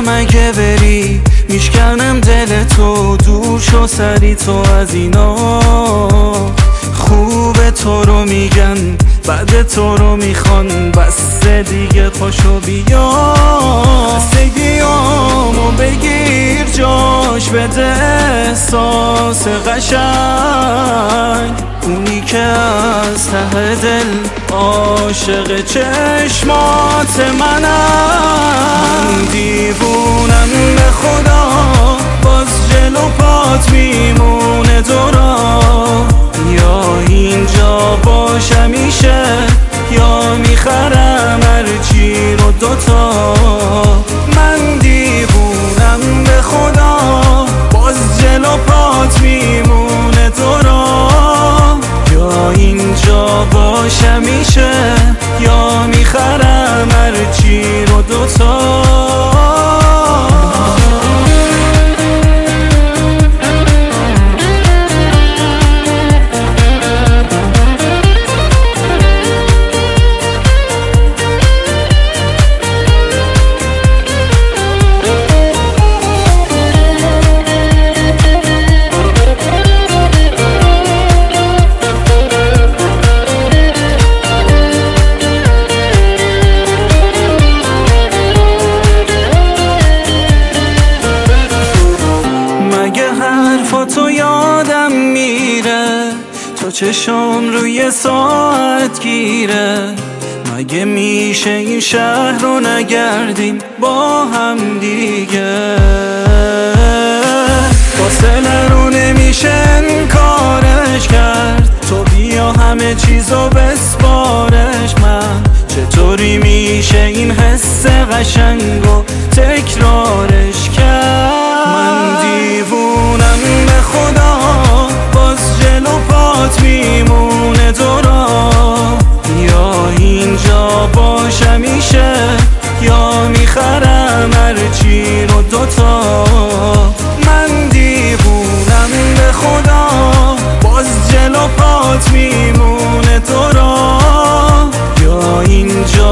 میشم اگه بری، میشکنم دل تو، دور شو سری تو از اینا. خوب تو رو میگن، بعد تو رو میخوان، بس دیگه پاشو بیا. خستگیامو بگیر جاش بده، احساس قشنگ، اونی که از ته دل عاشق چشمات منم. دیوونم به خدا، باز جلو پات میمونه دورا، یا اینجا باش همیشه یا میخرم هرچی رو دوتا. من دیوونم به خدا، باز جلو پات میمونه دورا، یا اینجا باش همیشه یا میخرم هرچی رو دوتا. تو یادم میره، تو چشم روی ساعت گیره، مگه میشه این شهر رو نگردیم با هم دیگه؟ فاصله رو نمیشه انکارش کرد، تو بیا همه چیزو بسپارش. من چطوری میشه این حس قشنگو تکرارش کرد؟ من دیوونم به خدا، باز جلو پات میمونه دورا، یا اینجا باش همیشه یا میخرم هرچی رو دوتا. من دیوونم به خدا، باز جلو پات میمونه دورا، یا اینجا